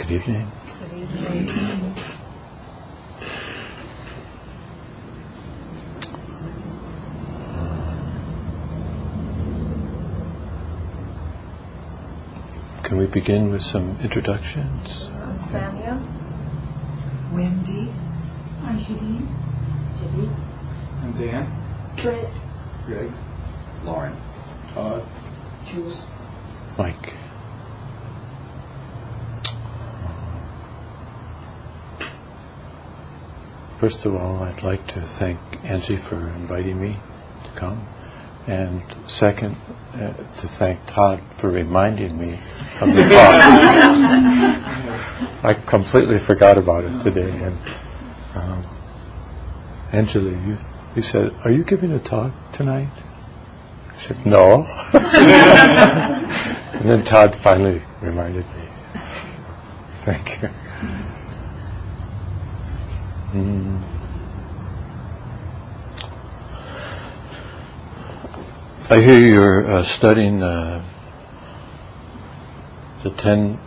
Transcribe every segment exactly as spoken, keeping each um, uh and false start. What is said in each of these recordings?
Good evening. Good evening. Can we begin with some introductions? I'm Samia. Wendy. I'm Shadid. Shadid. I'm Dan. Britt. Greg. Lauren. Todd. Jules. Mike. First of all, I'd like to thank Angie for inviting me to come. And second, uh, to thank Todd for reminding me of the talk. I completely forgot about it today. And um, Angela, you, you said, "Are you giving a talk tonight?" I said, "No." And then Todd finally reminded me. Thank you. Mm. I hear you're uh, studying uh, the ten,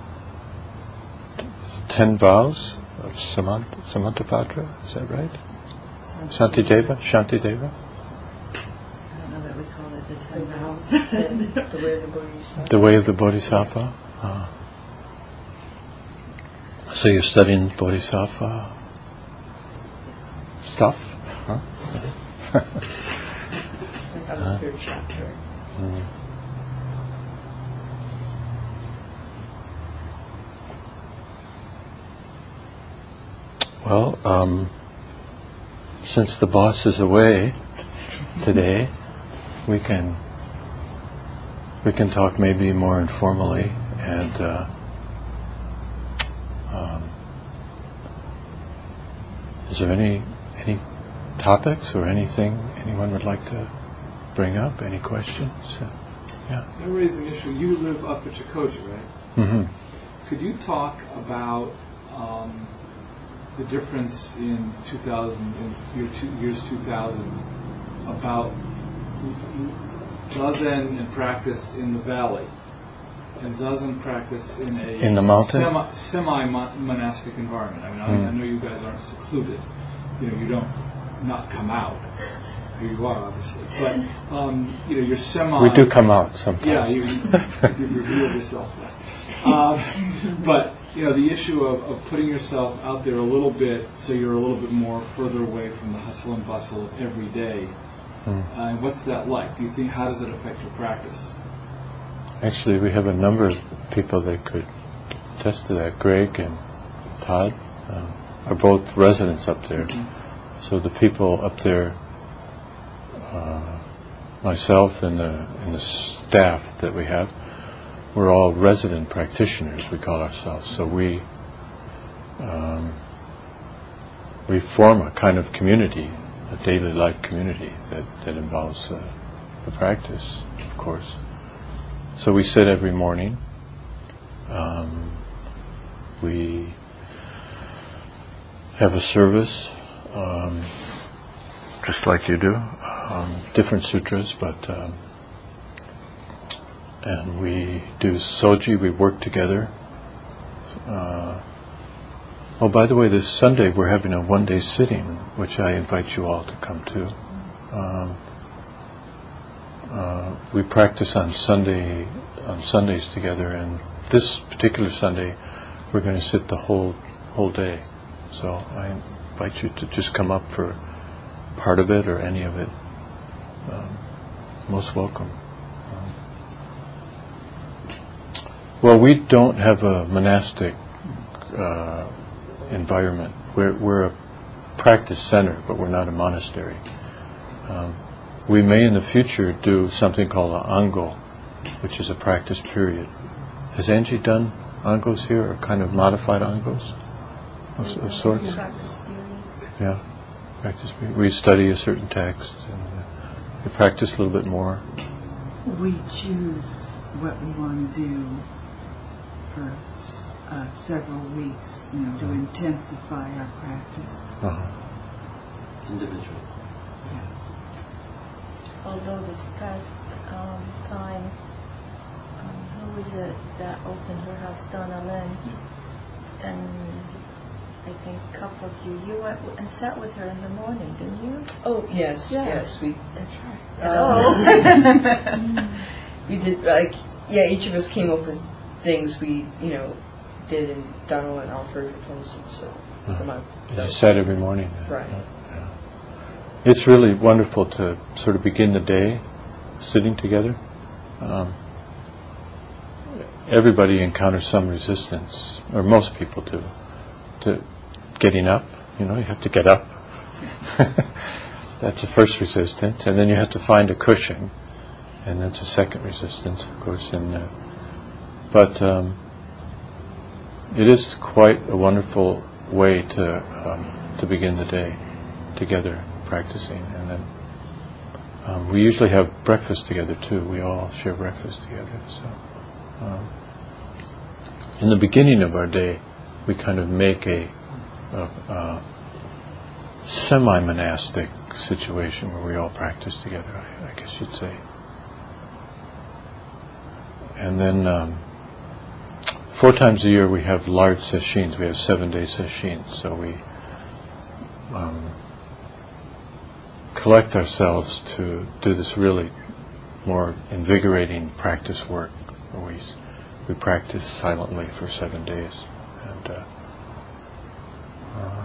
ten vows of Samant, Samantabhadra, is that right? Shantideva? Shantideva? I don't know that we call it the ten vows. The way of the Bodhisattva. The way of the Bodhisattva. Uh, so you're studying Bodhisattva stuff? Huh? Uh, third chapter. Mm. Well, um, since the boss is away today, we can we can talk maybe more informally. And uh, um, is there any any topics or anything anyone would like to bring up? Any questions? Uh, yeah. I raise an issue. You live up at Chikoji, right? Mm-hmm. Could you talk about um, the difference in two thousand, in year two, years two thousand, about zazen and practice in the valley and zazen practice in a In the mountain? semi, semi-monastic environment? I mean, I, Mm. I know you guys aren't secluded. You know, you don't not come out. Here you are, obviously. But, um, you know, you're semi... We do come out sometimes. Yeah, you, you, you reveal yourself. Um, but, you know, the issue of, of putting yourself out there a little bit so you're a little bit more further away from the hustle and bustle of every day. Mm. Uh, and what's that like? Do you think, how does that affect your practice? Actually, we have a number of people that could attest to that. Greg and Todd uh, are both residents up there. Mm-hmm. So the people up there, uh, myself and the, and the staff that we have, we're all resident practitioners, we call ourselves. So we um, we form a kind of community, a daily life community that, that involves uh, the practice, of course. So we sit every morning. Um, we have a service, um, just like you do, um, different sutras, but um, and we do soji. We work together. Uh, oh, by the way, this Sunday we're having a one-day sitting, which I invite you all to come to. Um, Uh, we practice on Sunday on Sundays together, and this particular Sunday we're going to sit the whole whole day. So I invite you to just come up for part of it or any of it. Um, most welcome. Um, well, we don't have a monastic uh, environment. We're we're a practice center, but we're not a monastery. Um, We may in the future do something called an ango, which is a practice period. Has Angie done angos here, or kind of modified angos of, of sorts? Practice periods. Yeah, practice period. We study a certain text and uh, we practice a little bit more. We choose what we want to do for uh, several weeks, you know, to Mm. intensify our practice. Uh-huh. Individual. Yes. Although this past um, time, um, who was it that opened her house? Donna Lynn. and I think a couple of you, you went w- and sat with her in the morning, didn't you? Oh, yes, Yeah. yes, we, That's right. Oh. Hello. we did, like, yeah, each of us came up with things we, you know, did, and Donald went offered proposals, and so, come on. You just sat every morning. then. Right. Yeah. It's really wonderful to sort of begin the day sitting together. Um, everybody encounters some resistance, or most people do, to getting up. You know, you have to get up. That's the first resistance, and then you have to find a cushion, and that's a second resistance, of course. And uh, but um, it is quite a wonderful way to um, to begin the day together, practicing, and then um, we usually have breakfast together too. We all share breakfast together. So um, in the beginning of our day, we kind of make a, a, a semi-monastic situation where we all practice together, I, I guess you'd say. And then um, four times a year we have large sessions. We have seven-day sessions, so we um, collect ourselves to do this really more invigorating practice work, where we we practice silently for seven days. And uh, uh,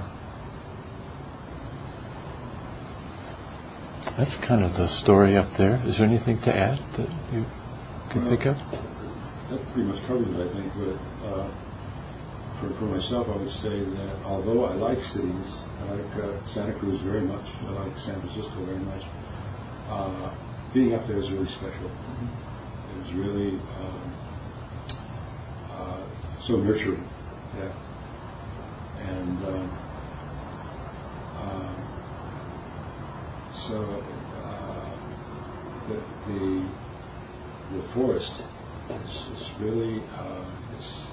that's kind of the story up there. Is there anything to add that you can Well, think of? That pretty much covers it, I think. But uh, for, for myself, I would say that although I like cities, I like uh, Santa Cruz very much, I like San Francisco very much, uh, being up there is really special. It was really um, uh, so nurturing. Yeah. And um, uh, so uh, the, the the forest is, is really uh, it's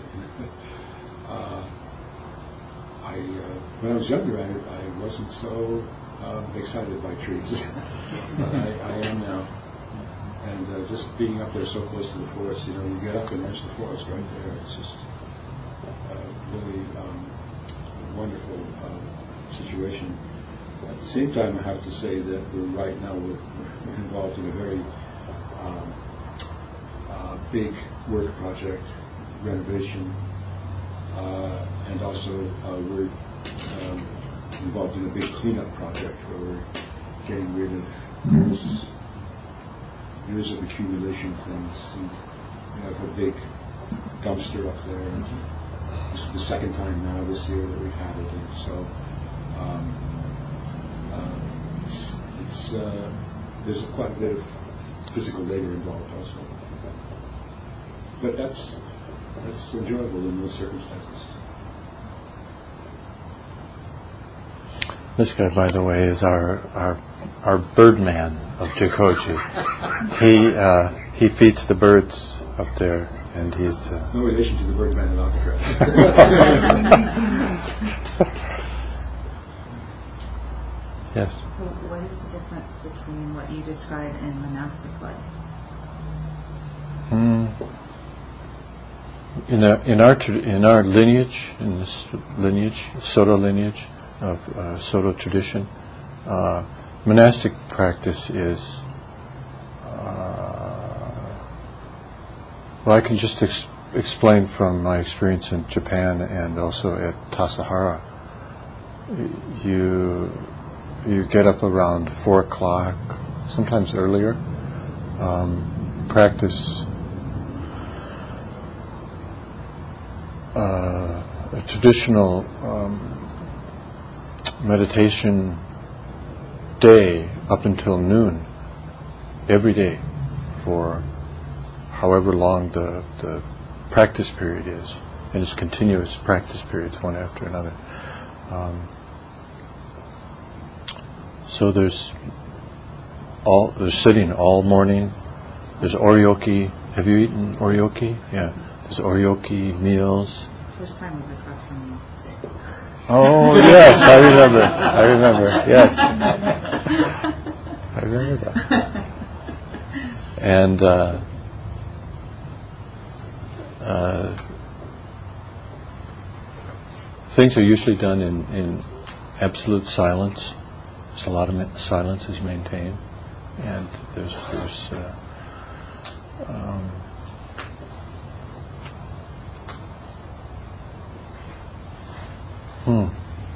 uh, I uh, when I was younger I, I wasn't so um, excited by trees. But I, I am now, and uh, just being up there so close to the forest, you know, you get up and there's the forest right there. It's just uh, really um, a wonderful uh, situation. At the same time, I have to say that we're right now we're, we're involved in a very um, uh, big work project, renovation, uh, and also uh, we're um, involved in a big cleanup project where we're getting rid of years, years of accumulation things. And we have a big dumpster up there. And this is the second time now this year that we've had it, and so. Um, Uh, it's, it's uh, there's quite a bit of physical labor involved also, but that's that's enjoyable in those circumstances. This guy, by the way, is our our our Birdman of Jikoji. He uh, he feeds the birds up there, and he's uh, No relation to the Birdman in Alcatraz. yes. So what is the difference between what you describe in monastic life? Mm. In our in our tra- in our lineage, in this lineage, Soto lineage of uh, Soto tradition, uh, monastic practice is. Uh, well, I can just ex- explain from my experience in Japan and also at Tassajara. You. You get up around four o'clock, sometimes earlier. Um, practice uh, a traditional um, meditation day up until noon, every day, for however long the, the practice period is. And it's continuous practice periods, one after another. Um, So there's all there's sitting all morning. There's oryoki. Have you eaten oryoki? Yeah. There's oryoki meals. First time was across from you. Oh yes, I remember. I remember. Yes, I remember that. And uh, uh, things are usually done in, in absolute silence. There's a lot of ma- silence is maintained, and there's there's uh, um, hmm.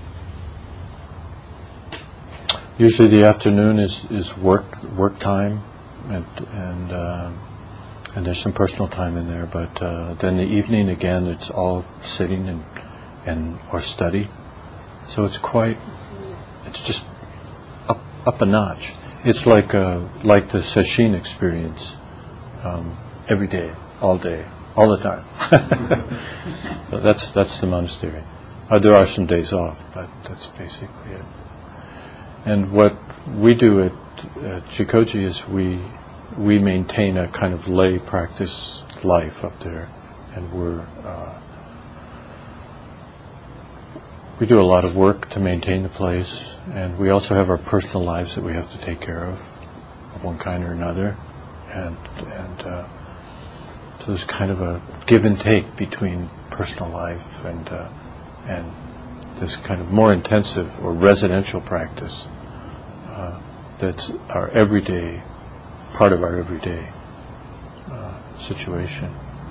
Usually the afternoon is, is work work time, and and uh, and there's some personal time in there. But uh, then the evening again, it's all sitting and and or study. So it's quite, it's just up up a notch. It's like uh, like the sesshin experience, um, every day, all day, all the time. So that's that's the monastery. Uh, there are some days off, but that's basically it. And what we do at, at Jikoji is we we maintain a kind of lay practice life up there, and we're uh, we do a lot of work to maintain the place, and we also have our personal lives that we have to take care of, of one kind or another, and and uh, so there's kind of a give and take between personal life and uh, and this kind of more intensive or residential practice. Uh, that's our everyday, part of our everyday uh, situation.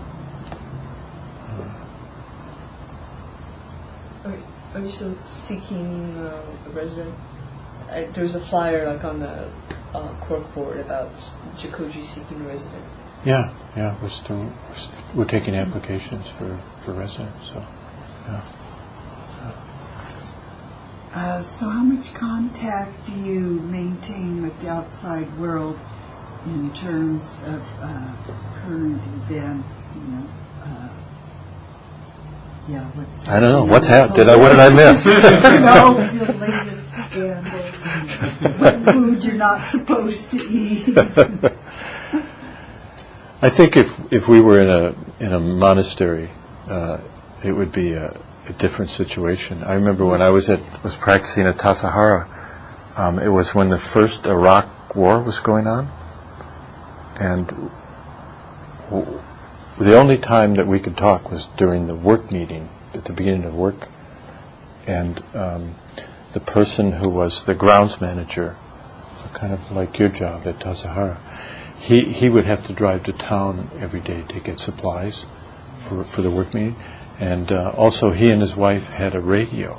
Uh, Are, are you still seeking uh, a resident? Uh, there's a flyer like on the uh, cork board about Jikoji seeking a resident. yeah, yeah, we're still we're, st- we're taking applications for, for residents. So, yeah. Uh, so how much contact do you maintain with the outside world in terms of uh, current events? You know, uh, yeah, what's I don't know happening what's in the happened. Did I? What did I miss? No, the latest scandals. And what food you're not supposed to eat. I think if if we were in a in a monastery, uh, it would be a, a different situation. I remember when I was at was practicing at Tassajara, um, it was when the first Iraq war was going on, and w- the only time that we could talk was during the work meeting at the beginning of work, and um, the person who was the grounds manager, kind of like your job at Tassajara, he he would have to drive to town every day to get supplies for for the work meeting. And uh, also, he and his wife had a radio.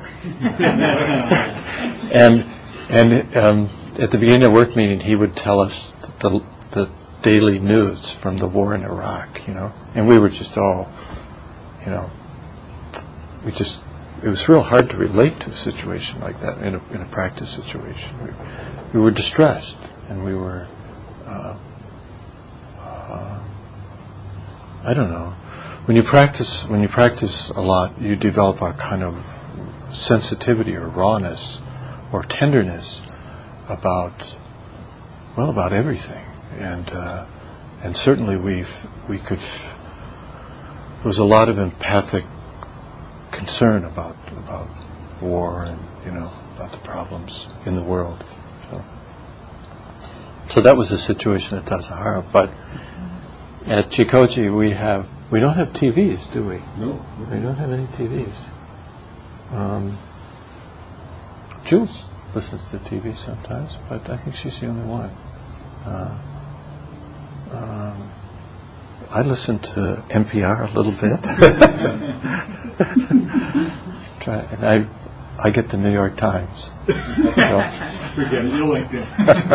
and and um, at the beginning of the work meeting, he would tell us the the daily news from the war in Iraq, you know. And we were just all, you know, we just, it was real hard to relate to a situation like that in a in a practice situation. We, we were distressed, and we were, uh, uh, I don't know. When you practice, when you practice a lot, you develop a kind of sensitivity or rawness or tenderness about, well, about everything, and uh, and certainly we've we could. F- there was a lot of empathic concern about about war and you know about the problems in the world. So, so that was the situation at Tassajara, but at Jikoji we have. We don't have T Vs, do we? No. We don't have any T Vs. Um, Jules listens to T V sometimes, but I think she's the only one. Uh, um, I listen to N P R a little bit. Try, and I, I get the New York Times. So. Forget it, you're LinkedIn.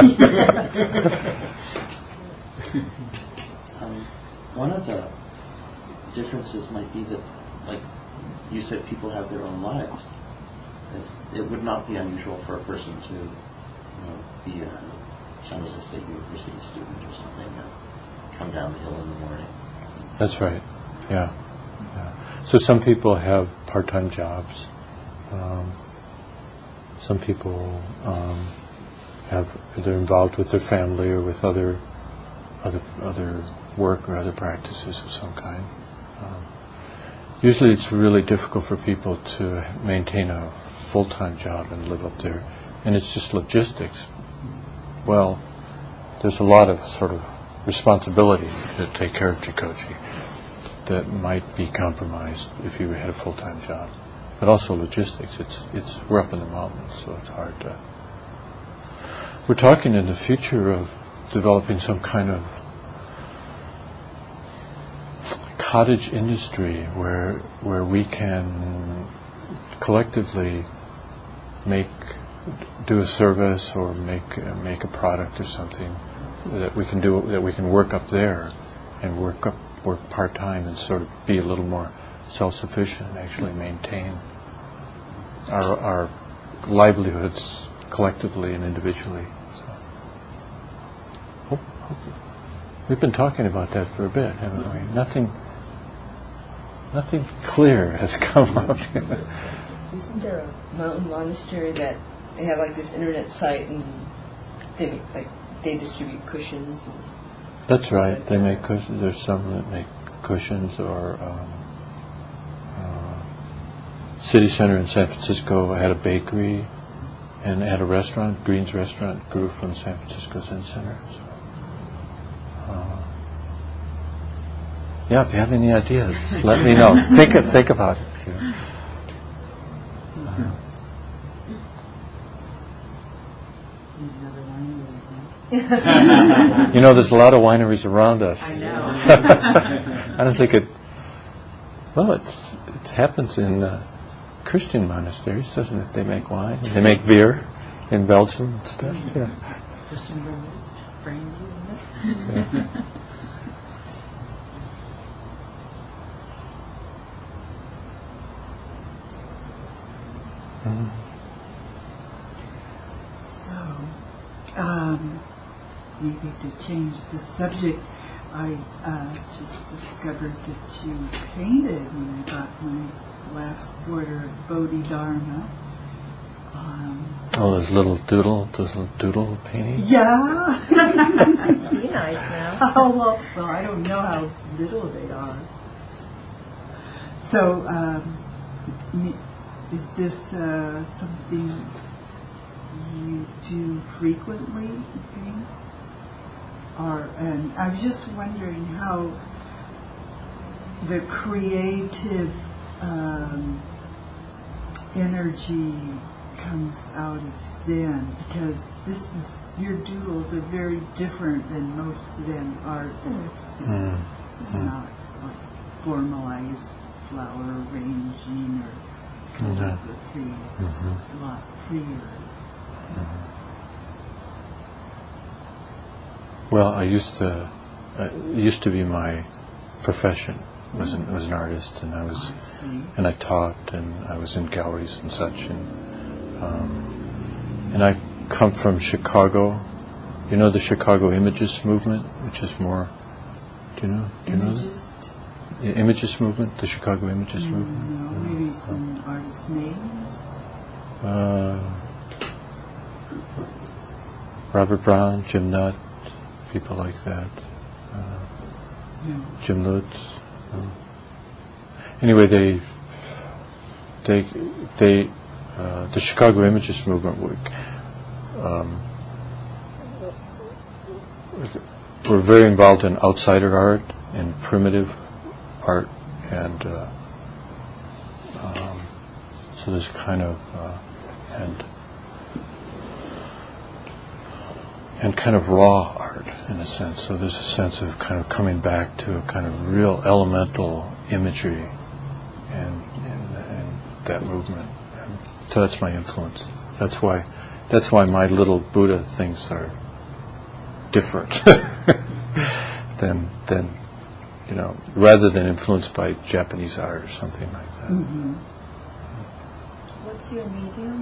um, one of the differences might be that, like you said, people have their own lives. It's, it would not be unusual for a person to, you know, be a San Jose State University student or something and come down the hill in the morning. That's right. Yeah. yeah. So some people have part-time jobs. Um, some people um, have they're involved with their family or with other other other work or other practices of some kind. Um, usually it's really difficult for people to maintain a full-time job and live up there, and it's just logistics. Well, there's a lot of sort of responsibility to take care of Jikoji that might be compromised if you had a full-time job. but also logistics. It's it's we're up in the mountains, so it's hard to. We're talking in the future of developing some kind of cottage industry where where we can collectively make do a service or make uh, make a product or something that we can do that we can work up there and work up work part time and sort of be a little more self-sufficient and actually maintain our our livelihoods collectively and individually. So, hope, hope. We've been talking about that for a bit, haven't we? Nothing nothing clear has come up. Isn't there a mountain monastery that they have like this internet site and they make, like they distribute cushions? And That's right. They make cushions. There's some that make cushions, or um, uh, City Center in San Francisco had a bakery and had a restaurant. Green's Restaurant grew from San Francisco Zen Center. So, uh, yeah, if you have any ideas, let me know. Think think about it too. Uh, you know, there's a lot of wineries around us. I know. I don't think it. Well, it's it happens in uh, Christian monasteries, doesn't it? They make wine. They make beer in Belgium and stuff. Yeah. Christian brothers, brandy, Yeah. Mm. So, um, maybe to change the subject, I uh, just discovered that you painted when I got my last order of Bodhidharma. Um, Oh, those little doodle, those little doodle paintings. yeah. Be nice now. Oh, well, well, I don't know how little they are. So, um, me- is this uh, something you do frequently, you think? Or, and I was just wondering how the creative um, energy comes out of Zen, because this was, your doodles are very different than most Zen art that I've seen. Mm. It's Mm. not like formalized flower arranging or calligraphy. It's Mhm. a lot freer. Well, I used to. Uh, it used to be my profession. Was an was an artist, and I was I see. and I taught, and I was in galleries and such, and um, and I come from Chicago. You know the Chicago Imagist movement, which is more. Do you know? Do you know that? Imagist? The Imagist movement, the Chicago Imagist Mm, movement. No, maybe some artist names. Uh, Robert Brown, Jim Nutt, people like that. Uh, No. Jim Lutz. Um, anyway, they they they uh, the Chicago Imagist movement would, um, were very involved in outsider art and primitive art, and uh, um, so there's kind of uh, and and kind of raw art in a sense. So there's a sense of kind of coming back to a kind of real elemental imagery and, and, and that movement. And so that's my influence. That's why that's why my little Buddha things are different than than you know, rather than influenced by Japanese art or something like that. Mm-hmm. What's your medium?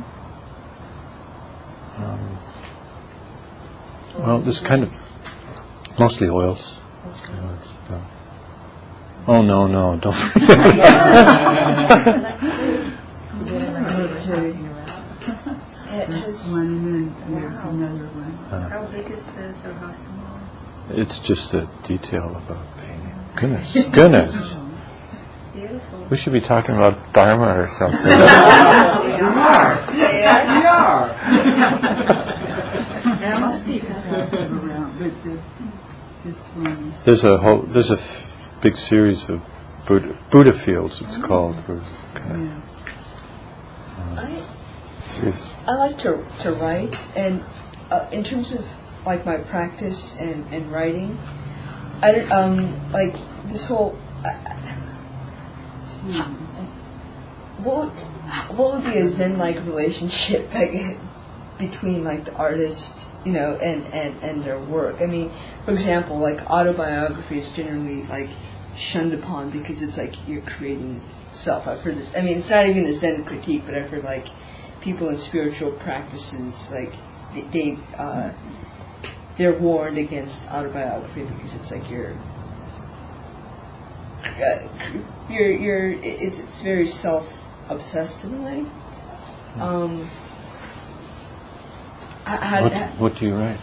Um, well, this kind of mostly oils. You know, it's, uh, oh no, no, don't. Let's see. Okay. It There's has, one, and then there's Wow. another one. Uh, how big is this, or how small? it's just a detail of a painting. Goodness, goodness. Beautiful. We should be talking about Dharma or something. We are. We are. Around, but the, this one is There's a whole, there's a f- big series of Buddha, Buddha fields. It's called. Where kind yeah. I Yes. I like to to write, and uh, in terms of like my practice and, and writing, I don't um like this whole. Uh, what would, what would be a Zen-like relationship like, between like the artist, you know, and, and, and their work? I mean, for example, like autobiography is generally like shunned upon because it's like you're creating self. I've heard this. I mean, it's not even a Zen critique, but I've heard like people in spiritual practices like they, they uh, they're warned against autobiography because it's like you're uh, you're you're it's it's very self-obsessed in a way. Um, I, I, What, I, what do you write?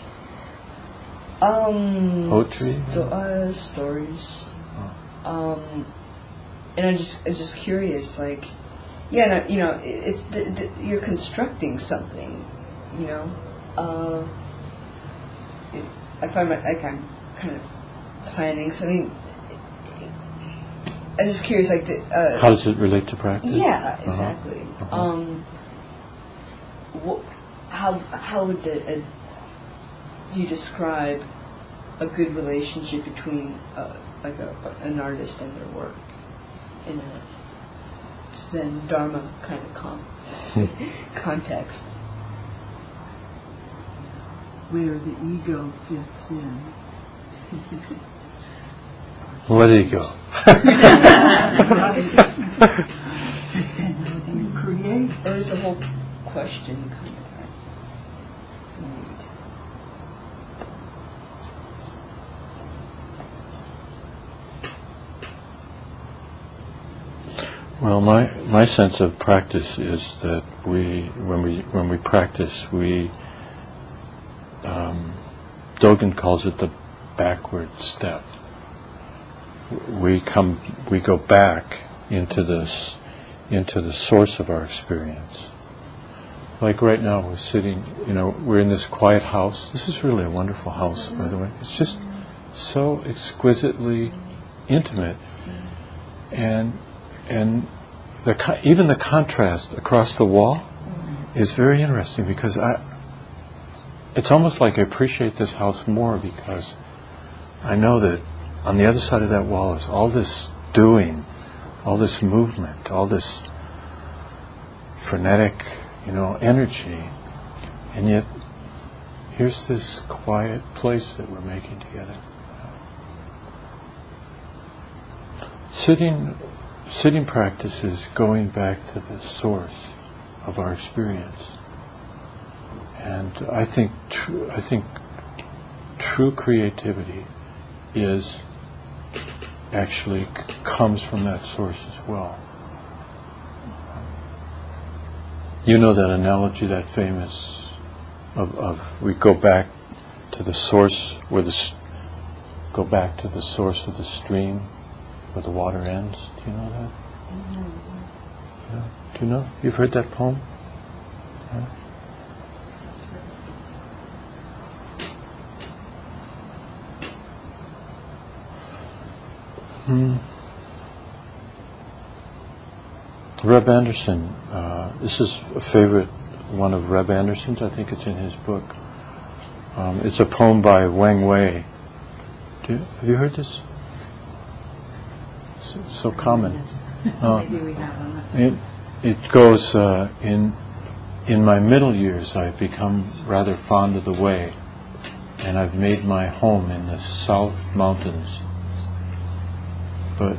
Um, Poetry? Sto- uh, stories. Um, and I'm just, I'm just curious, like, yeah, no, you know, it, it's the, the, you're constructing something, you know. Uh, it, I find my, like I'm kind of planning something. I'm just curious, like the. Uh, How does it relate to practice? Yeah, Uh-huh. exactly. Uh-huh. Um, wh- how how would the, uh, do you describe a good relationship between uh, like a, an artist and their work in a Zen Dharma kind of con- context? Where the ego fits in. Let it go. But then how do you create? There's a whole question kind of. Well, my my sense of practice is that we, when we when we practice, we um, Dogen calls it the backward step. We come, we go back into this, into the source of our experience. Like right now, we're sitting, you know, we're in this quiet house. This is really a wonderful house, by the way. It's just so exquisitely intimate, and and the co- even the contrast across the wall is very interesting because I. It's almost like I appreciate this house more because I know that on the other side of that wall is all this doing, all this movement, all this frenetic, you know, energy, and yet here's this quiet place that we're making together. Sitting, sitting practice is going back to the source of our experience, and I think, tr- I think, true creativity is actually c- comes from that source as well. You know that analogy, that famous, of, of we go back to the source, where the s- go back to the source of the stream, where the water ends. Do you know that? Mm-hmm. Yeah. Do you know? You've heard that poem? Yeah. Hmm. Reb Anderson, uh, this is a favorite one of Reb Anderson's. I think it's in his book. Um, it's a poem by Wang Wei. Do you, have you heard this? It's so common. Uh, Maybe we have one. it it goes uh, in in my middle years. I've become rather fond of the way, and I've made my home in the South Mountains. But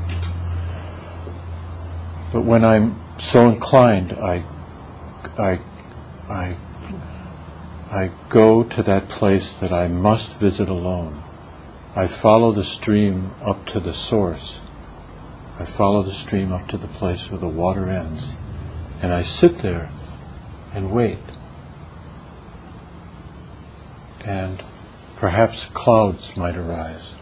but when I'm so inclined, I I I I go to that place that I must visit alone. I follow the stream up to the source. I follow the stream up to the place where the water ends, and I sit there and wait. And perhaps clouds might arise.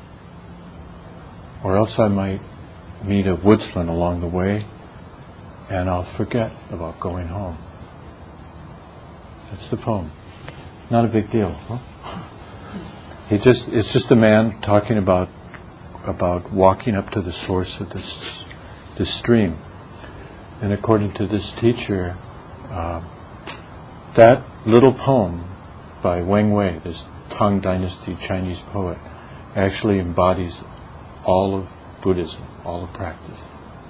Or else I might meet a woodsman along the way, and I'll forget about going home. That's the poem. Not a big deal, huh? He just it's just a man talking about about walking up to the source of this this stream. And according to this teacher, uh, that little poem by Wang Wei, this Tang Dynasty Chinese poet, actually embodies all of Buddhism, all of practice.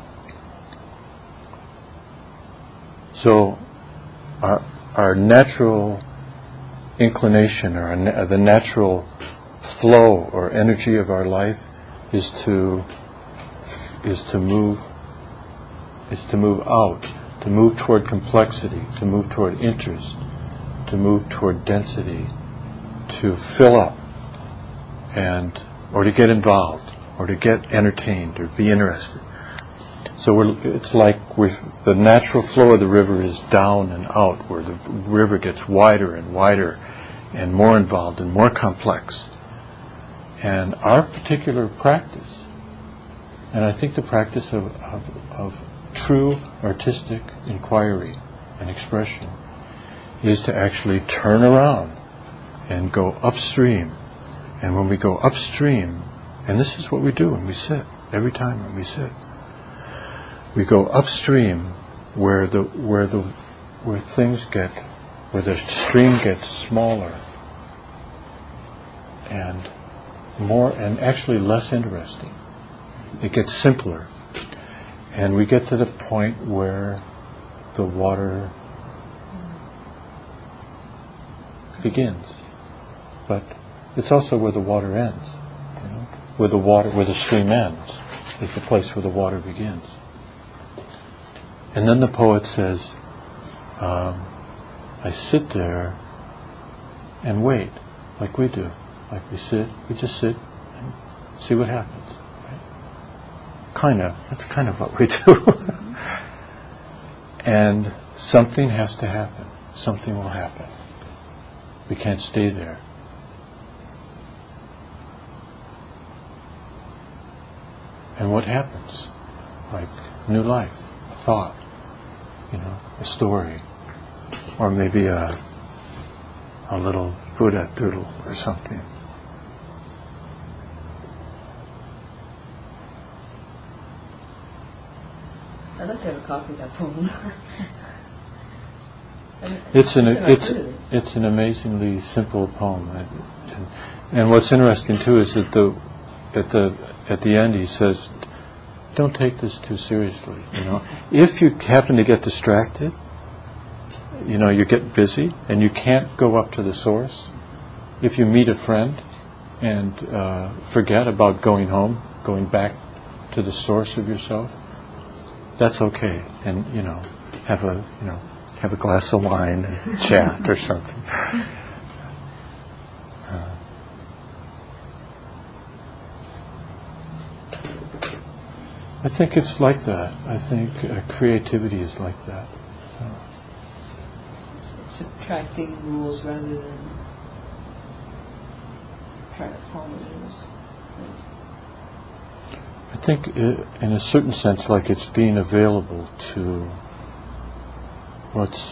So our, our natural inclination, or our na- the natural flow or energy of our life is to is to move is to move out, to move toward complexity, to move toward interest, to move toward density, to fill up, and or to get involved, or to get entertained, or be interested. So we're, it's like we're, the natural flow of the river is down and out, where the river gets wider and wider, and more involved and more complex. And our particular practice, and I think the practice of, of, of true artistic inquiry and expression, is to actually turn around and go upstream. And when we go upstream, and this is what we do when we sit, every time when we sit, we go upstream where the where the where things get where the stream gets smaller and more and actually less interesting. It gets simpler, and we get to the point where the water begins, but it's also where the water ends. You know? Where the water, where the stream ends, is the place where the water begins. And then the poet says, um, I sit there and wait, like we do. Like we sit, we just sit and see what happens. Right? Kind of, that's kind of what we do. And something has to happen. Something will happen. We can't stay there. And what happens? Like new life, a thought, you know, a story, or maybe a a little Buddha doodle or something. I'd like to have a copy of that poem. It's an it's it's an amazingly simple poem, and, and what's interesting too is that the at the at the end he says, "Don't take this too seriously." You know, if you happen to get distracted, you know, you get busy and you can't go up to the source. If you meet a friend and uh, forget about going home, going back to the source of yourself, that's okay, and you know, have a you know. have a glass of wine and chat or something. Uh, I think it's like that. I think uh, creativity is like that. Uh, Subtracting rules rather than trying to follow rules. I think it, in a certain sense, like it's being available to what's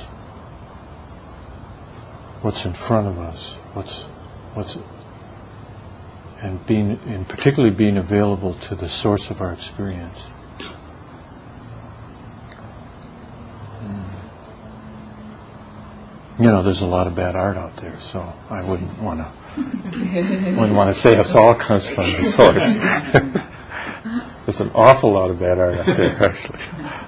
what's in front of us, what's what's and being and particularly being available to the source of our experience. Mm. You know, there's a lot of bad art out there, so I wouldn't want to wouldn't want to say it all comes from the source. There's an awful lot of bad art out there, actually.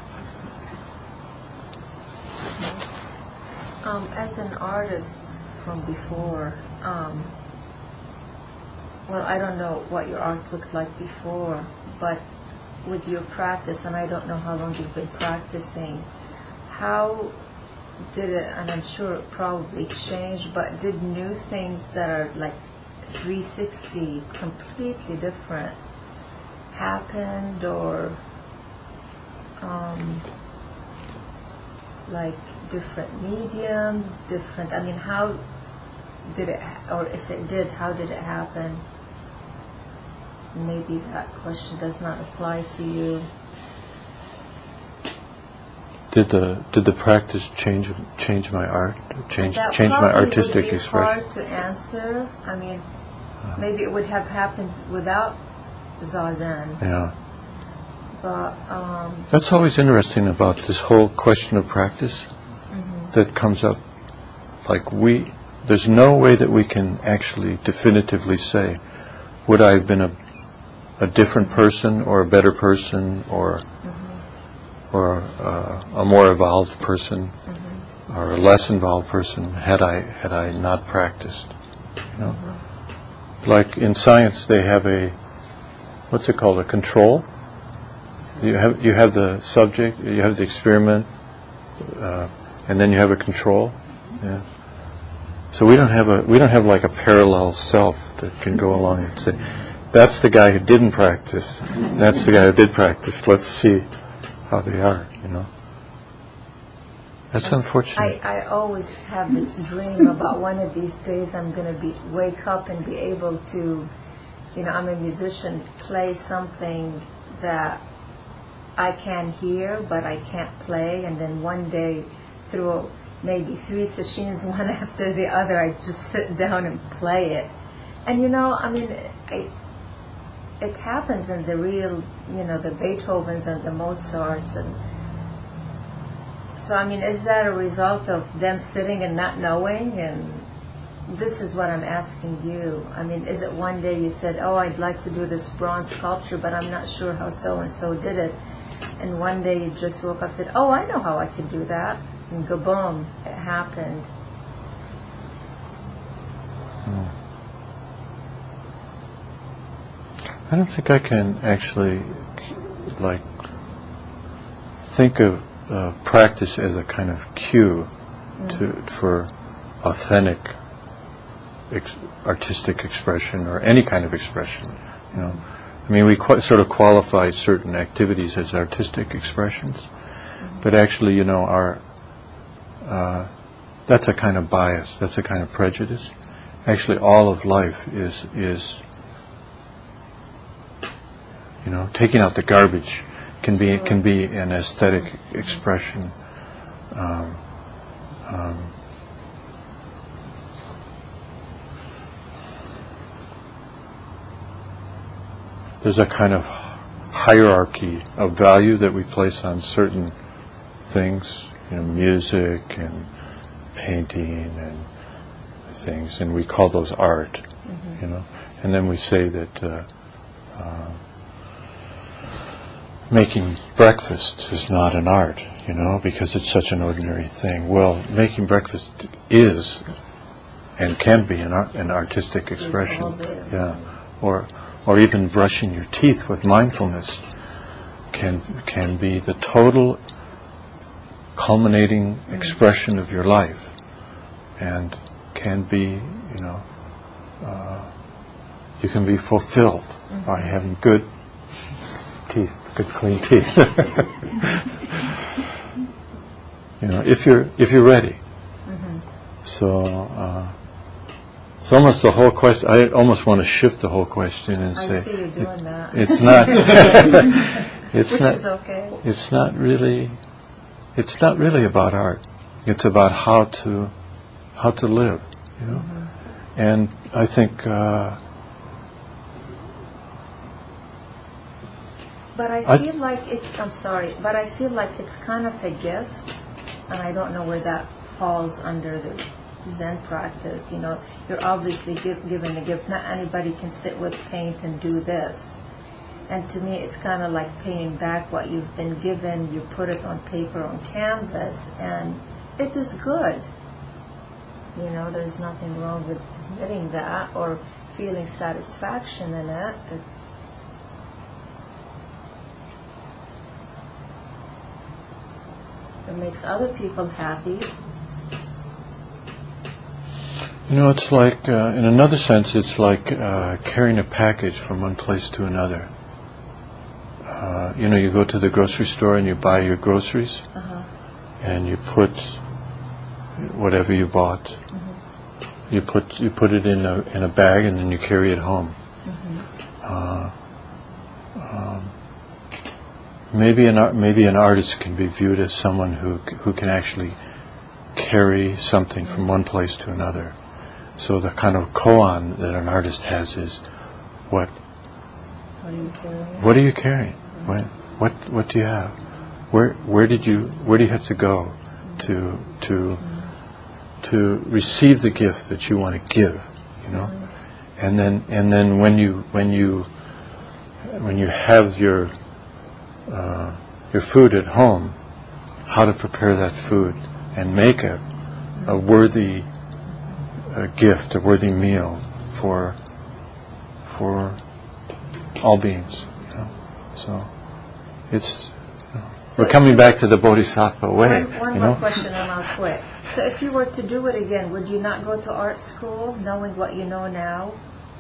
Um, as an artist from before, um, well, I don't know what your art looked like before, but with your practice, and I don't know how long you've been practicing, how did it, and I'm sure it probably changed, but did new things that are like three sixty, completely different, happened, or um, like different mediums, different, I mean, how did it, or if it did, how did it happen? Maybe that question does not apply to you. Did the did the practice change change my art, change That change my probably artistic would be expression? hard to answer. I mean, Uh, maybe it would have happened without Zazen. yeah. But um, That's always interesting about this whole question of practice mhm. that comes up. Like we, there's no way that we can actually definitively say, would I have been a, a different person or a better person or Mhm. or uh, a more evolved person Mhm. or a less involved person had I had I not practiced. You know, Mm-hmm. like in science, they have a what's it called, a control. You have you have the subject, you have the experiment, uh, and then you have a control. Yeah. So we don't have a we don't have like a parallel self that can go along and say, that's the guy who didn't practice, that's the guy who did practice. Let's see how they are. You know. That's unfortunate. I, I always have this dream about one of these days I'm going to be wake up and be able to, you know, I'm a musician, play something that I can hear but I can't play, and then one day through maybe three sessions, one after the other, I just sit down and play it. And you know, I mean, I, it happens in the real, you know, the Beethovens and the Mozarts. And so, I mean, is that a result of them sitting and not knowing? And this is what I'm asking you. I mean, is it one day you said, oh, I'd like to do this bronze sculpture, but I'm not sure how so-and-so did it. And one day you just woke up and said, oh, I know how I could do that. And go boom, it happened. Hmm. I don't think I can actually, like, think of uh, practice as a kind of cue mm. to for authentic ex- artistic expression or any kind of expression. You know, I mean, we qu- sort of qualify certain activities as artistic expressions, mm-hmm. but actually, you know, our uh, that's a kind of bias. That's a kind of prejudice. Actually, all of life is is. You know, taking out the garbage can be can be an aesthetic expression. Um, um, there's a kind of hierarchy of value that we place on certain things, you know, music and painting and things, and we call those art. Mm-hmm. You know, and then we say that. Uh, uh, Making breakfast is not an art, you know, because it's such an ordinary thing. Well, making breakfast is and can be an art, an artistic expression. Yeah, or or even brushing your teeth with mindfulness can can be the total culminating mm-hmm. expression of your life, and can be, you know, uh, you can be fulfilled mm-hmm. by having good teeth. Good clean teeth. You know, if you're if you're ready. Mm-hmm. So, uh, it's almost the whole question. I almost want to shift the whole question and I say, see you're doing it, that. It's not. it's Which not. is okay. It's not really. It's not really about art. It's about how to, how to live. You know, mm-hmm. and I think. Uh, But I feel I like it's, I'm sorry, but I feel like it's kind of a gift, and I don't know where that falls under the Zen practice. You know, you're obviously give, given a gift. Not anybody can sit with paint and do this. And to me, it's kind of like paying back what you've been given. You put it on paper, on canvas, and it is good. You know, there's nothing wrong with admitting that or feeling satisfaction in it. It's It makes other people happy. You know, it's like, uh, in another sense, it's like uh, carrying a package from one place to another. Uh, you know, you go to the grocery store and you buy your groceries, uh-huh. and you put whatever you bought. Mm-hmm. You put you put it in a in a bag and then you carry it home. Mm-hmm. Uh, um, Maybe an art, maybe an artist can be viewed as someone who who can actually carry something from one place to another. So the kind of koan that an artist has is, what? What are you carrying? What are you carrying? When, what what do you have? Where where did you where do you have to go to to to receive the gift that you want to give? You know, and then and then when you when you when you have your uh, your food at home, how to prepare that food and make a a worthy a gift, a worthy meal for for all beings. You know? So it's you know, So we're coming back to the Bodhisattva way. One, one you more know? question and I'll quit. So if you were to do it again, would you not go to art school knowing what you know now?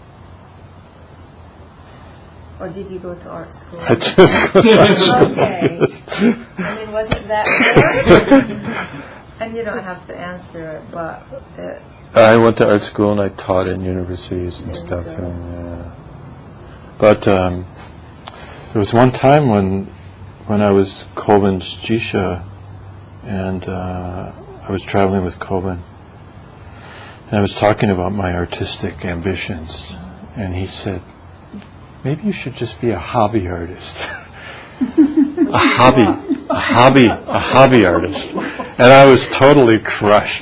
Or did you go to art school? I just go to art school. Okay. I mean, was it that good? And you don't have to answer it, but... Uh, I went to art school and I taught in universities and There you stuff. go. And, uh, but um, there was one time when when I was Kobun's Jisha, and uh, I was traveling with Kobun, and I was talking about my artistic ambitions, and he said, maybe you should just be a hobby artist. a hobby, a hobby, a hobby artist. And I was totally crushed.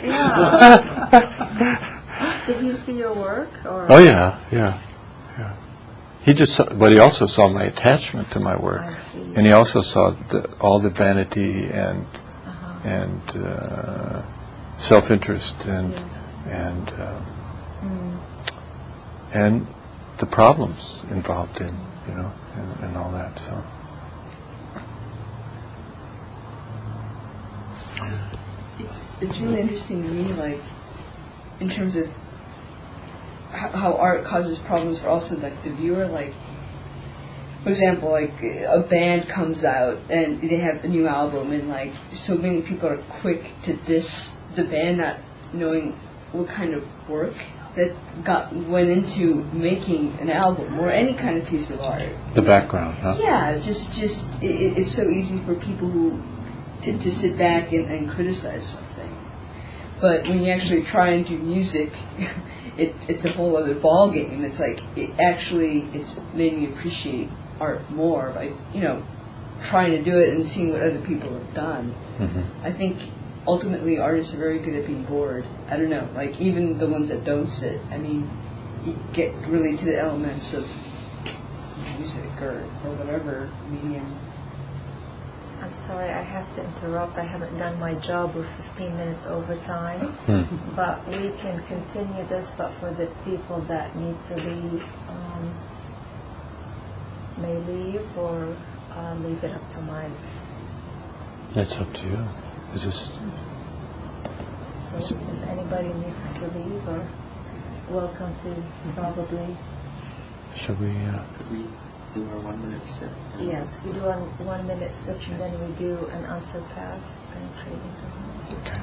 yeah. Did he see your work? Or? Oh yeah, yeah, yeah. He just, saw, but he also saw my attachment to my work, I see. and he also saw the, all the vanity and Uh-huh. and uh, self-interest and Yes. and um, Mm. and the problems involved in you know and, and all that. So. It's it's really interesting to me, like in terms of how, how art causes problems for also like the viewer. Like, for example, like a band comes out and they have a new album, and like so many people are quick to diss the band, not knowing what kind of work that got went into making an album or any kind of piece of art. The background, huh? Yeah, just just it, it- it's so easy for people who to, to sit back and, and criticize something. But when you actually try and do music, it, it's a whole other ball game. It's like it actually it's made me appreciate art more by you know trying to do it and seeing what other people have done. Mm-hmm. I think ultimately artists are very good at being bored. I don't know, like even the ones that don't sit. I mean, you get really to the elements of music or, or whatever medium. I'm sorry, I have to interrupt. I haven't done my job. We're fifteen minutes overtime. Hmm. But we can continue this, but for the people that need to leave, um, may leave or uh, leave it up to Mike. That's up to you. Is this? So if anybody needs to leave, or welcome to probably. Should we? Uh, Could we do our one minute step? Yes, we do a one minute switch and then we do an unsurpassed penetrating. okay.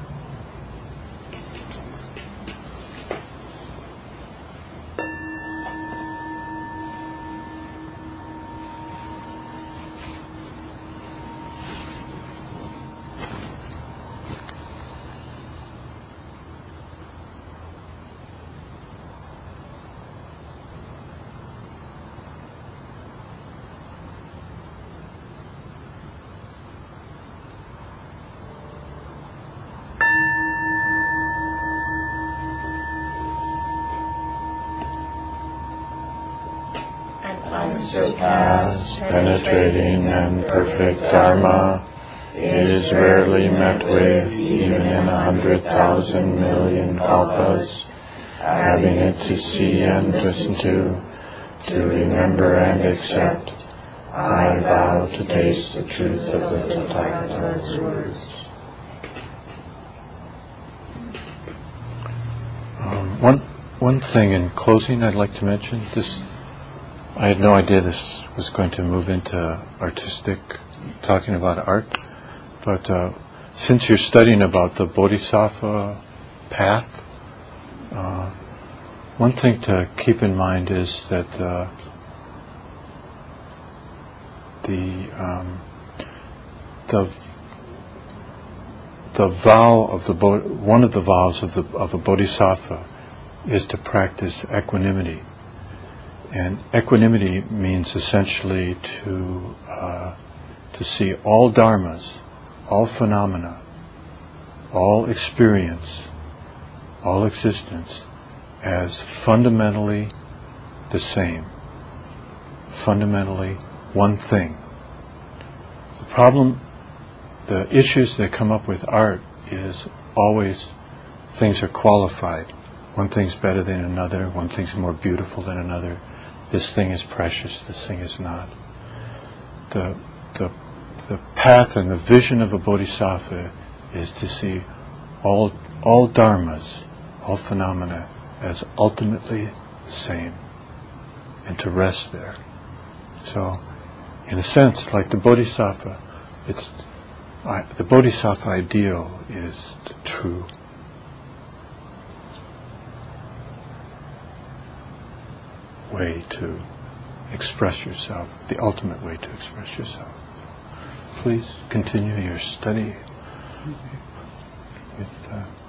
Unsurpassed, penetrating, and perfect Dharma is rarely met with, even in a hundred thousand million kalpas. Having it to see and listen to, to remember and accept, I vow to taste the truth of the Tathagata's words. Um, one one thing in closing I'd like to mention. This I had no idea this was going to move into artistic, talking about art. But uh, since you're studying about the Bodhisattva path, uh, one thing to keep in mind is that uh, the um, the the vow of the Bo- one of the vows of the of a Bodhisattva is to practice equanimity. And equanimity means essentially to uh, to see all dharmas, all phenomena, all experience, all existence as fundamentally the same, fundamentally one thing. The problem, the issues that come up with art is always things are qualified. One thing's better than another, one thing's more beautiful than another. This thing is precious, this thing is not. The, the, the path and the vision of a bodhisattva is to see all, all dharmas, all phenomena as ultimately the same, and to rest there. So, in a sense, like the bodhisattva, it's I, the bodhisattva ideal is the true way to express yourself, the ultimate way to express yourself. Please continue your study with uh,